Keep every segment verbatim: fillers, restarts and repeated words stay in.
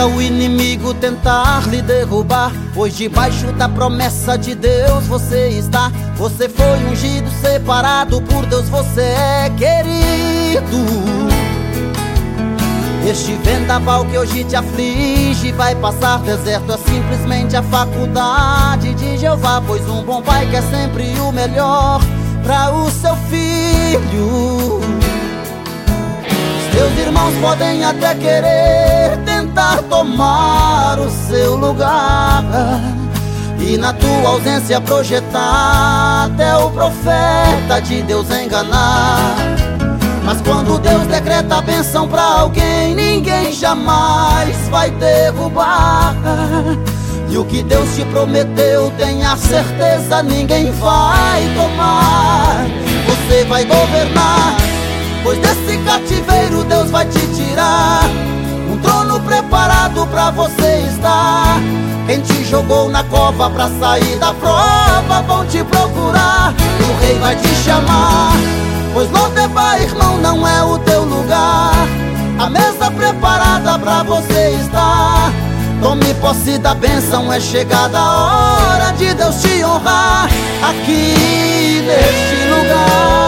basta o inimigo tentar lhe derrubar, pois debaixo da promessa de Deus você está. Você foi ungido, separado por Deus, você é querido. Este vendaval que hoje te aflige vai passar. Deserto é simplesmente a faculdade de Jeová, pois um bom pai quer sempre o melhor para o seu filho. Seus irmãos podem até querer tentar tomar o seu lugar e na tua ausência projetar até o profeta de Deus enganar. Mas quando Deus decreta a bênção pra alguém, ninguém jamais vai derrubar. E o que Deus te prometeu, tenha certeza, ninguém vai tomar. Você vai governar, pois desse cativeiro Deus vai te tirar. Um trono preparado pra você estar. Quem te jogou na cova pra sair da prova vão te procurar. O rei vai te chamar, pois Lodebar, irmão, não é o teu lugar. A mesa preparada pra você estar. Tome posse da bênção, é chegada a hora de Deus te honrar aqui neste lugar.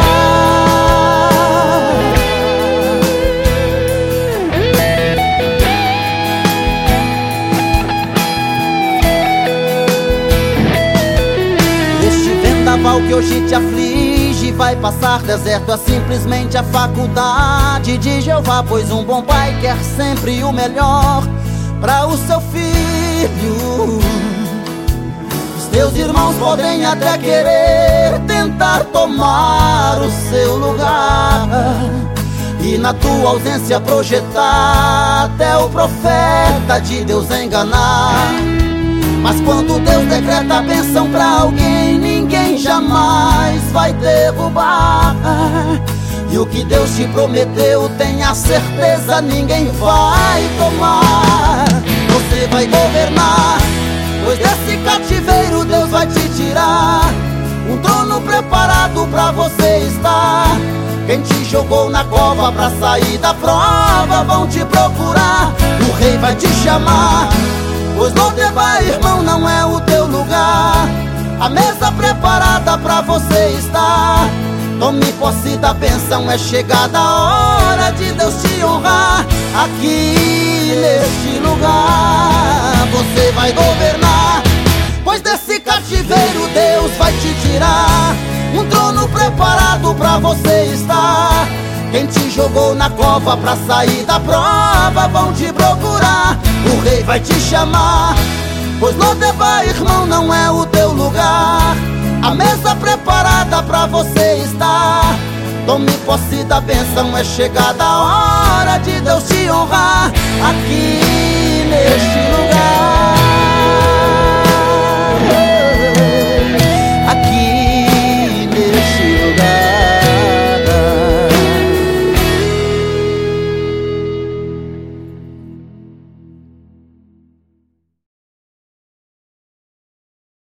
Este vendaval que hoje te aflige vai passar. Deserto é simplesmente a faculdade de Jeová, pois um bom pai quer sempre o melhor para o seu filho. Os teus irmãos podem até querer tentar tomar o seu lugar e na tua ausência projetar até o profeta de Deus enganar. Mas quando Deus decreta a bênção pra alguém, ninguém jamais vai derrubar. E o que Deus te prometeu, tenha certeza, ninguém vai tomar. Você vai governar, pois desse cativeiro Deus vai te tirar. Um trono preparado pra você estar. Quem te jogou na cova pra sair da prova vão te procurar. O rei vai te chamar, pois Lodebar, irmão, não é o teu lugar. A mesa preparada pra você estar. Tome posse da bênção, é chegada a hora de Deus te honrar aqui neste lugar. Você vai governar, pois desse cativeiro Deus vai te tirar. Um trono preparado pra você estar. Quem te jogou na cova pra sair da prova vão te procurar. O rei vai te chamar, pois Lodebar, irmão, não é o teu lugar. A mesa preparada pra você estar. Tome posse da bênção, é chegada a hora de Deus te honrar aqui neste lugar.